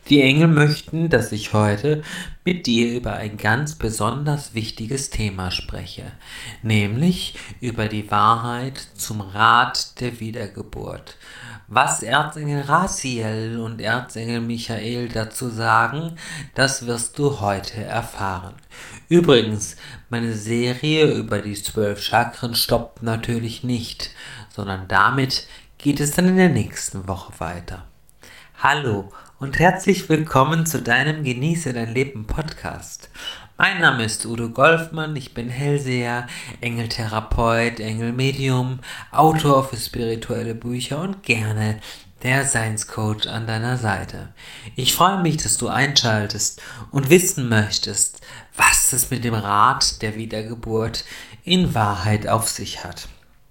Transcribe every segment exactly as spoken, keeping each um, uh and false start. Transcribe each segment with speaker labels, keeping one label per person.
Speaker 1: Die Engel möchten, dass ich heute mit dir über ein ganz besonders wichtiges Thema spreche, nämlich über die Wahrheit zum Rat der Wiedergeburt. Was Erzengel Raziel und Erzengel Michael dazu sagen, das wirst du heute erfahren. Übrigens, meine Serie über die zwölf Chakren stoppt natürlich nicht, sondern damit geht es dann in der nächsten Woche weiter. Hallo und herzlich willkommen zu deinem Genieße dein Leben Podcast. Mein Name ist Udo Golfmann, ich bin Hellseher, Engeltherapeut, Engelmedium, Autor für spirituelle Bücher und gerne der Seinscoach an deiner Seite. Ich freue mich, dass du einschaltest und wissen möchtest, was es mit dem Rat der Wiedergeburt in Wahrheit auf sich hat.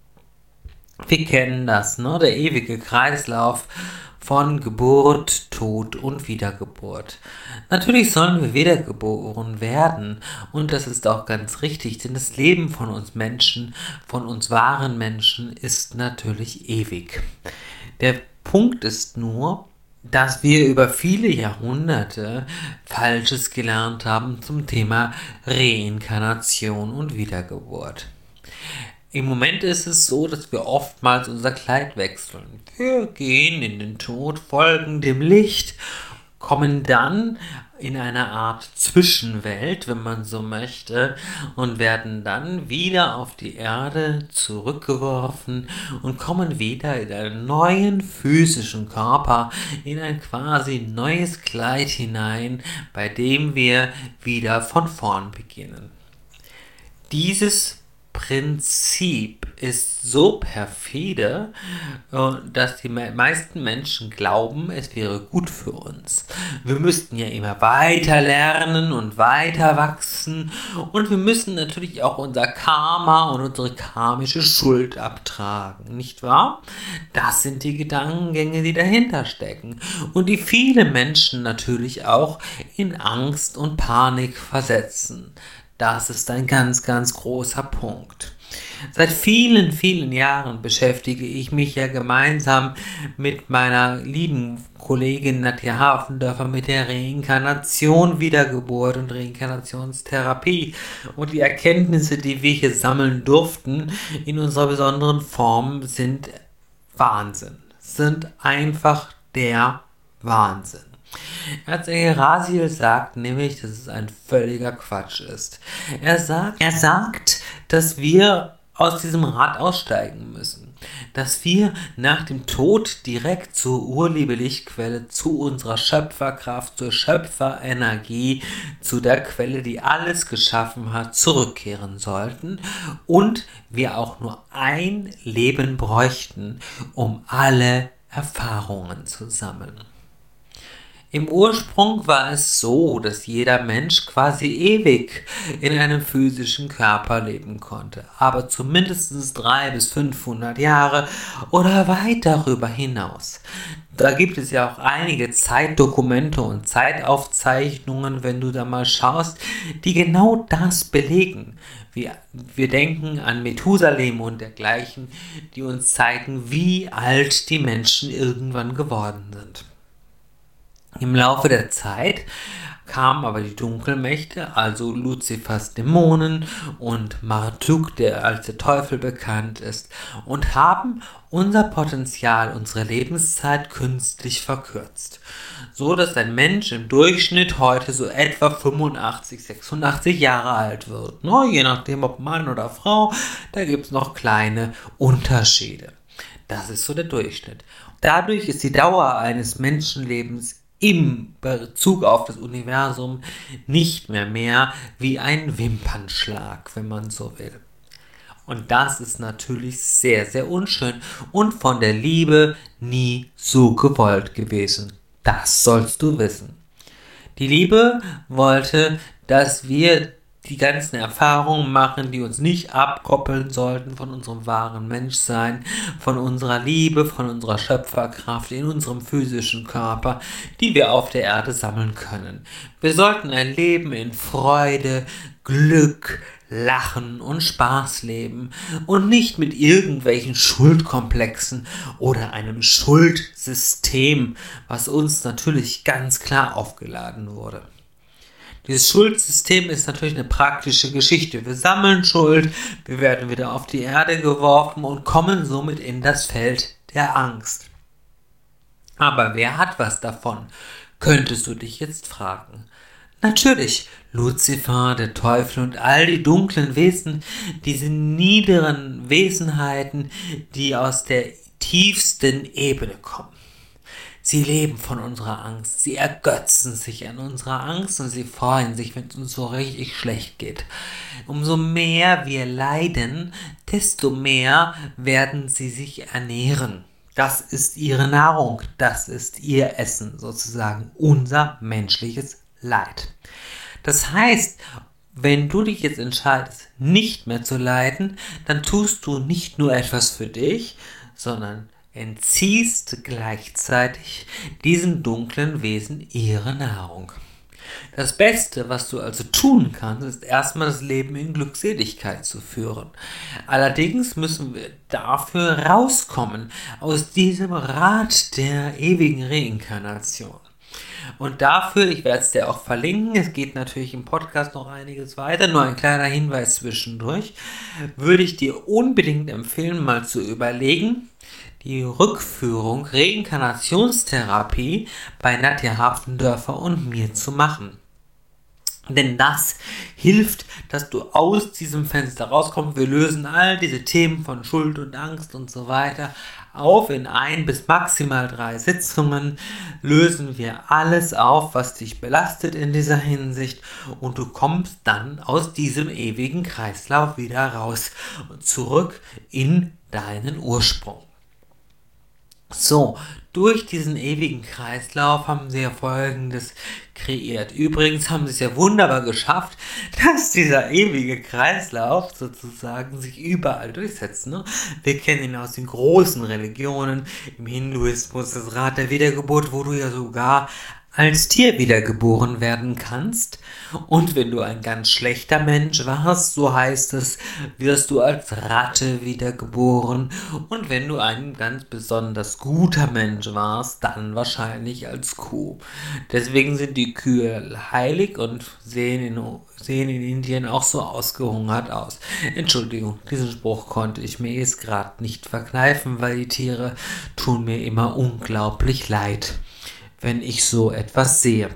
Speaker 1: Wir kennen das, ne? Der ewige Kreislauf von Geburt, Tod und Wiedergeburt. Natürlich sollen wir wiedergeboren werden und das ist auch ganz richtig, denn das Leben von uns Menschen, von uns wahren Menschen ist natürlich ewig. Der Punkt ist nur, dass wir über viele Jahrhunderte Falsches gelernt haben zum Thema Reinkarnation und Wiedergeburt. Im Moment ist es so, dass wir oftmals unser Kleid wechseln. Wir gehen in den Tod, folgen dem Licht, kommen dann in eine Art Zwischenwelt, wenn man so möchte, und werden dann wieder auf die Erde zurückgeworfen und kommen wieder in einen neuen physischen Körper, in ein quasi neues Kleid hinein, bei dem wir wieder von vorn beginnen. Dieses Prinzip ist so perfide, dass die meisten Menschen glauben, es wäre gut für uns. Wir müssten ja immer weiter lernen und weiter wachsen und wir müssen natürlich auch unser Karma und unsere karmische Schuld abtragen, nicht wahr? Das sind die Gedankengänge, die dahinter stecken und die viele Menschen natürlich auch in Angst und Panik versetzen. Das ist ein ganz, ganz großer Punkt. Seit vielen, vielen Jahren beschäftige ich mich ja gemeinsam mit meiner lieben Kollegin Nadja Hafendörfer mit der Reinkarnation, Wiedergeburt und Reinkarnationstherapie. Und die Erkenntnisse, die wir hier sammeln durften in unserer besonderen Form, sind Wahnsinn. Sind einfach der Wahnsinn. Erzengel Raziel sagt nämlich, dass es ein völliger Quatsch ist. Er sagt, er sagt, dass wir aus diesem Rad aussteigen müssen. Dass wir nach dem Tod direkt zur Urliebe-Lichtquelle, zu unserer Schöpferkraft, zur Schöpferenergie, zu der Quelle, die alles geschaffen hat, zurückkehren sollten und wir auch nur ein Leben bräuchten, um alle Erfahrungen zu sammeln. Im Ursprung war es so, dass jeder Mensch quasi ewig in einem physischen Körper leben konnte, aber zumindest dreihundert bis fünfhundert Jahre oder weit darüber hinaus. Da gibt es ja auch einige Zeitdokumente und Zeitaufzeichnungen, wenn du da mal schaust, die genau das belegen. Wir, wir denken an Methusalem und dergleichen, die uns zeigen, wie alt die Menschen irgendwann geworden sind. Im Laufe der Zeit kamen aber die Dunkelmächte, also Luzifers Dämonen und Marduk, der als der Teufel bekannt ist, und haben unser Potenzial, unsere Lebenszeit künstlich verkürzt. So dass ein Mensch im Durchschnitt heute so etwa fünfundachtzig, sechsundachtzig Jahre alt wird. No, je nachdem ob Mann oder Frau, da gibt es noch kleine Unterschiede. Das ist so der Durchschnitt. Dadurch ist die Dauer eines Menschenlebens im Bezug auf das Universum nicht mehr mehr wie ein Wimpernschlag, wenn man so will. Und das ist natürlich sehr, sehr unschön und von der Liebe nie so gewollt gewesen. Das sollst du wissen. Die Liebe wollte, dass wir die ganzen Erfahrungen machen, die uns nicht abkoppeln sollten von unserem wahren Menschsein, von unserer Liebe, von unserer Schöpferkraft in unserem physischen Körper, die wir auf der Erde sammeln können. Wir sollten ein Leben in Freude, Glück, Lachen und Spaß leben und nicht mit irgendwelchen Schuldkomplexen oder einem Schuldsystem, was uns natürlich ganz klar aufgeladen wurde. Dieses Schuldsystem ist natürlich eine praktische Geschichte. Wir sammeln Schuld, wir werden wieder auf die Erde geworfen und kommen somit in das Feld der Angst. Aber wer hat was davon? Könntest du dich jetzt fragen. Natürlich, Luzifer, der Teufel und all die dunklen Wesen, diese niederen Wesenheiten, die aus der tiefsten Ebene kommen. Sie leben von unserer Angst, sie ergötzen sich an unserer Angst und sie freuen sich, wenn es uns so richtig schlecht geht. Umso mehr wir leiden, desto mehr werden sie sich ernähren. Das ist ihre Nahrung, das ist ihr Essen, sozusagen unser menschliches Leid. Das heißt, wenn du dich jetzt entscheidest, nicht mehr zu leiden, dann tust du nicht nur etwas für dich, sondern entziehst gleichzeitig diesen dunklen Wesen ihre Nahrung. Das Beste, was du also tun kannst, ist erstmal das Leben in Glückseligkeit zu führen. Allerdings müssen wir dafür rauskommen aus diesem Rad der ewigen Reinkarnation. Und dafür, ich werde es dir auch verlinken, es geht natürlich im Podcast noch einiges weiter, nur ein kleiner Hinweis zwischendurch, würde ich dir unbedingt empfehlen, mal zu überlegen, die Rückführung Reinkarnationstherapie bei Nadja Hafendörfer und mir zu machen. Denn das hilft, dass du aus diesem Fenster rauskommst. Wir lösen all diese Themen von Schuld und Angst und so weiter auf. In ein bis maximal drei Sitzungen lösen wir alles auf, was dich belastet in dieser Hinsicht. Und du kommst dann aus diesem ewigen Kreislauf wieder raus und zurück in deinen Ursprung. So, durch diesen ewigen Kreislauf haben sie ja Folgendes kreiert. Übrigens haben sie es ja wunderbar geschafft, dass dieser ewige Kreislauf sozusagen sich überall durchsetzt. Ne? Wir kennen ihn aus den großen Religionen, im Hinduismus das Rad der Wiedergeburt, wo du ja sogar als Tier wiedergeboren werden kannst. Und wenn du ein ganz schlechter Mensch warst, so heißt es, wirst du als Ratte wiedergeboren. Und wenn du ein ganz besonders guter Mensch warst, dann wahrscheinlich als Kuh. Deswegen sind die Kühe heilig und sehen in, sehen in Indien auch so ausgehungert aus. Entschuldigung, diesen Spruch konnte ich mir jetzt gerade nicht verkneifen, weil die Tiere tun mir immer unglaublich leid, wenn ich so etwas sehe.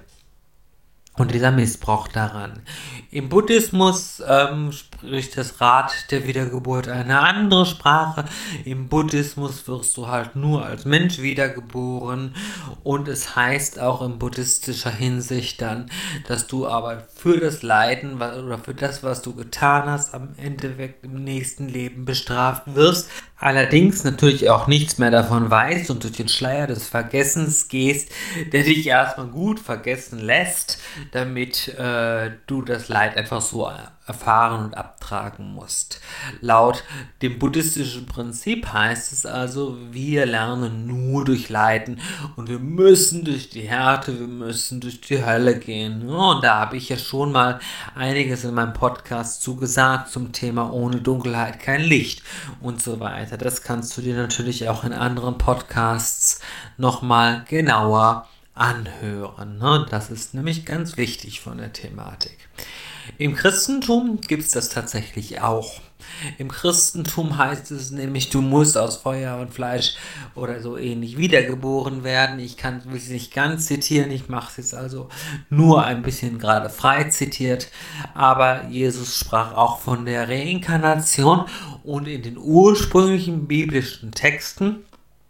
Speaker 1: Und dieser Missbrauch daran. Im Buddhismus ähm, spricht das Rad der Wiedergeburt eine andere Sprache. Im Buddhismus wirst du halt nur als Mensch wiedergeboren. Und es heißt auch in buddhistischer Hinsicht dann, dass du aber für das Leiden oder für das, was du getan hast, am Endeffekt im nächsten Leben bestraft wirst. Allerdings natürlich auch nichts mehr davon weißt und durch den Schleier des Vergessens gehst, der dich erstmal gut vergessen lässt, damit äh, du das Leid einfach so erfahren und abtragen musst. Laut dem buddhistischen Prinzip heißt es also, wir lernen nur durch Leiden und wir müssen durch die Härte, wir müssen durch die Hölle gehen. Und da habe ich ja schon mal einiges in meinem Podcast zugesagt zum Thema ohne Dunkelheit kein Licht und so weiter. Das kannst du dir natürlich auch in anderen Podcasts nochmal genauer anhören. Ne? Das ist nämlich ganz wichtig von der Thematik. Im Christentum gibt es das tatsächlich auch. Im Christentum heißt es nämlich, du musst aus Feuer und Fleisch oder so ähnlich wiedergeboren werden. Ich kann es nicht ganz zitieren, ich mache es jetzt also nur ein bisschen gerade frei zitiert. Aber Jesus sprach auch von der Reinkarnation und in den ursprünglichen biblischen Texten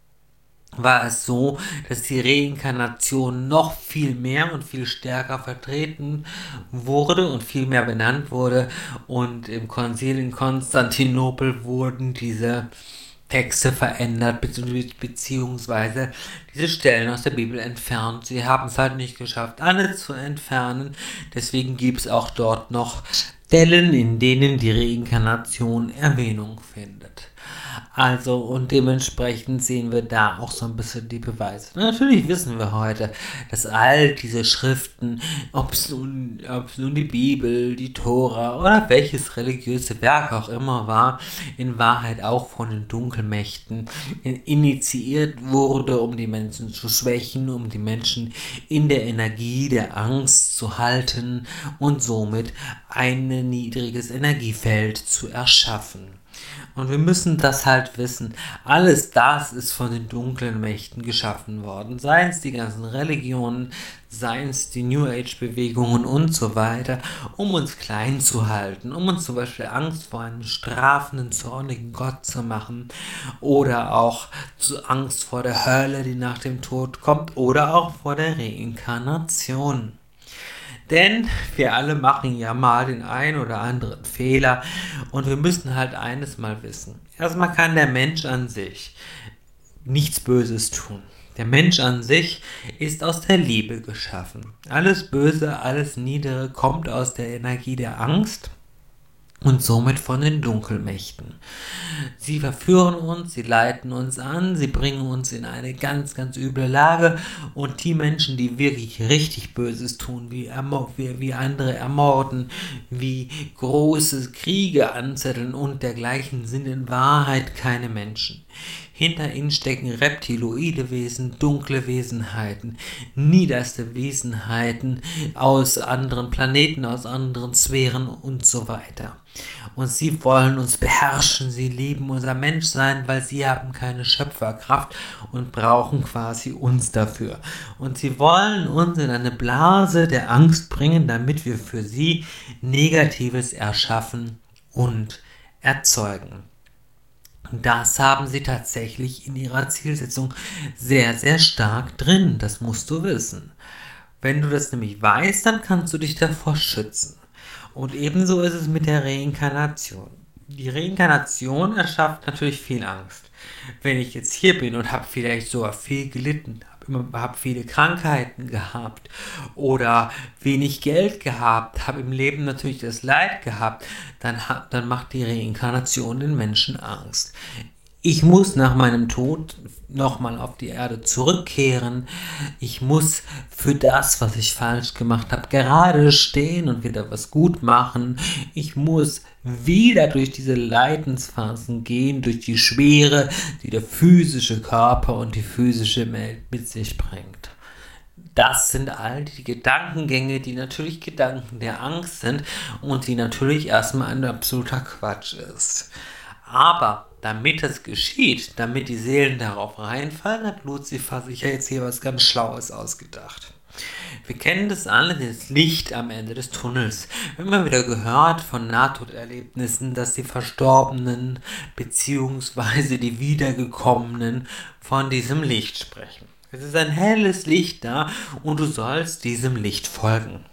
Speaker 1: war es so, dass die Reinkarnation noch viel mehr und viel stärker vertreten wurde und viel mehr benannt wurde. Und im Konzil in Konstantinopel wurden diese Texte verändert, beziehungsweise diese Stellen aus der Bibel entfernt. Sie haben es halt nicht geschafft, alle zu entfernen. Deswegen gibt es auch dort noch Stellen, in denen die Reinkarnation Erwähnung findet. Also, und dementsprechend sehen wir da auch so ein bisschen die Beweise. Natürlich wissen wir heute, dass all diese Schriften, ob es nun, ob es nun die Bibel, die Tora oder welches religiöse Werk auch immer war, in Wahrheit auch von den Dunkelmächten initiiert wurde, um die Menschen zu schwächen, um die Menschen in der Energie der Angst zu halten und somit ein niedriges Energiefeld zu erschaffen. Und wir müssen das halt wissen. Alles das ist von den dunklen Mächten geschaffen worden. Seien es die ganzen Religionen, seien es die New Age Bewegungen und so weiter, um uns klein zu halten, um uns zum Beispiel Angst vor einem strafenden, zornigen Gott zu machen oder auch zu Angst vor der Hölle, die nach dem Tod kommt, oder auch vor der Reinkarnation. Denn wir alle machen ja mal den einen oder anderen Fehler und wir müssen halt eines mal wissen. Erstmal kann der Mensch an sich nichts Böses tun. Der Mensch an sich ist aus der Liebe geschaffen. Alles Böse, alles Niedere kommt aus der Energie der Angst und somit von den Dunkelmächten. Sie verführen uns, sie leiten uns an, sie bringen uns in eine ganz, ganz üble Lage und die Menschen, die wirklich richtig Böses tun, wie, wie, wie andere ermorden, wie große Kriege anzetteln und dergleichen, sind in Wahrheit keine Menschen. Hinter ihnen stecken reptiloide Wesen, dunkle Wesenheiten, niederste Wesenheiten aus anderen Planeten, aus anderen Sphären und so weiter. Und sie wollen uns beherrschen, sie lieben unser Menschsein, weil sie haben keine Schöpferkraft und brauchen quasi uns dafür. Und sie wollen uns in eine Blase der Angst bringen, damit wir für sie Negatives erschaffen und erzeugen. Das haben sie tatsächlich in ihrer Zielsetzung sehr, sehr stark drin. Das musst du wissen. Wenn du das nämlich weißt, dann kannst du dich davor schützen. Und ebenso ist es mit der Reinkarnation. Die Reinkarnation erschafft natürlich viel Angst. Wenn ich jetzt hier bin und habe vielleicht sogar viel gelitten, habe viele Krankheiten gehabt oder wenig Geld gehabt, habe im Leben natürlich das Leid gehabt, dann, dann macht die Reinkarnation den Menschen Angst. Ich muss nach meinem Tod nochmal auf die Erde zurückkehren. Ich muss für das, was ich falsch gemacht habe, gerade stehen und wieder was gut machen. Ich muss wieder durch diese Leidensphasen gehen, durch die Schwere, die der physische Körper und die physische Welt mit sich bringt. Das sind all die Gedankengänge, die natürlich Gedanken der Angst sind und die natürlich erstmal ein absoluter Quatsch ist. Aber damit es geschieht, damit die Seelen darauf reinfallen, hat Luzifer sich ja jetzt hier was ganz Schlaues ausgedacht. Wir kennen das alle, das Licht am Ende des Tunnels. Wir haben immer wieder gehört von Nahtoderlebnissen, dass die Verstorbenen bzw. die Wiedergekommenen von diesem Licht sprechen. Es ist ein helles Licht da und du sollst diesem Licht folgen.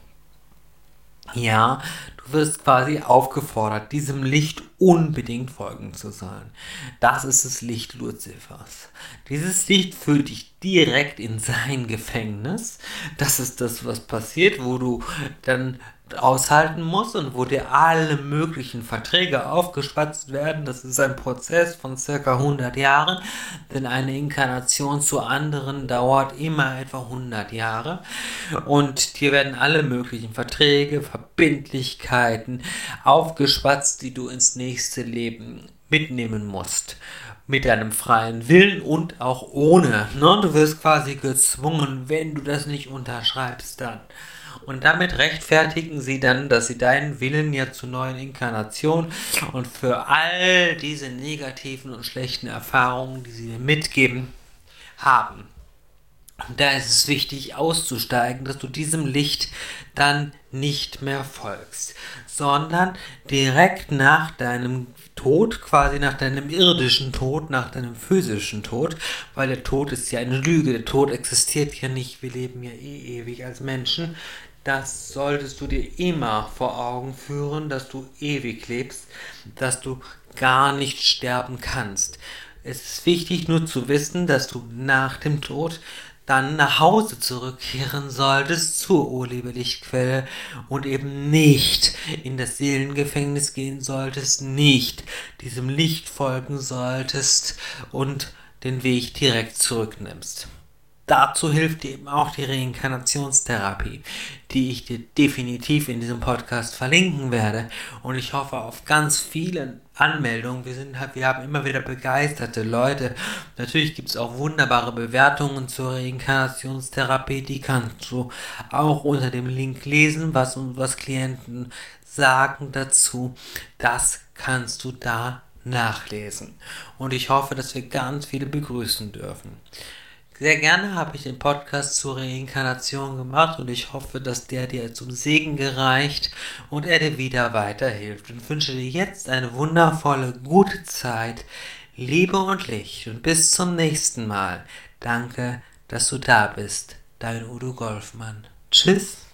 Speaker 1: Ja, du wirst quasi aufgefordert, diesem Licht unbedingt folgen zu sollen. Das ist das Licht Luzifers. Dieses Licht führt dich direkt in sein Gefängnis. Das ist das, was passiert, wo du dann aushalten musst und wo dir alle möglichen Verträge aufgespatzt werden. Das ist ein Prozess von circa hundert Jahren, denn eine Inkarnation zu anderen dauert immer etwa hundert Jahre und dir werden alle möglichen Verträge, Verbindlichkeiten aufgespatzt, die du ins nächste Leben mitnehmen musst. Mit deinem freien Willen und auch ohne. Ne? Du wirst quasi gezwungen, wenn du das nicht unterschreibst, dann. Und damit rechtfertigen sie dann, dass sie deinen Willen ja zu neuen Inkarnationen und für all diese negativen und schlechten Erfahrungen, die sie dir mitgeben, haben. Und da ist es wichtig auszusteigen, dass du diesem Licht dann nicht mehr folgst, sondern direkt nach deinem Tod, quasi nach deinem irdischen Tod, nach deinem physischen Tod, weil der Tod ist ja eine Lüge, der Tod existiert ja nicht, wir leben ja eh ewig als Menschen. Das solltest du dir immer vor Augen führen, dass du ewig lebst, dass du gar nicht sterben kannst. Es ist wichtig nur zu wissen, dass du nach dem Tod dann nach Hause zurückkehren solltest zur Urheberlichtquelle und eben nicht in das Seelengefängnis gehen solltest, nicht diesem Licht folgen solltest und den Weg direkt zurücknimmst. Dazu hilft dir eben auch die Reinkarnationstherapie, die ich dir definitiv in diesem Podcast verlinken werde. Und ich hoffe auf ganz viele Anmeldungen. Wir, sind, wir haben immer wieder begeisterte Leute. Natürlich gibt es auch wunderbare Bewertungen zur Reinkarnationstherapie. Die kannst du auch unter dem Link lesen, was, was Klienten sagen dazu. Das kannst du da nachlesen. Und ich hoffe, dass wir ganz viele begrüßen dürfen. Sehr gerne habe ich den Podcast zur Reinkarnation gemacht und ich hoffe, dass der dir zum Segen gereicht und er dir wieder weiterhilft. Und wünsche dir jetzt eine wundervolle, gute Zeit, Liebe und Licht und bis zum nächsten Mal. Danke, dass du da bist. Dein Udo Golfmann. Tschüss.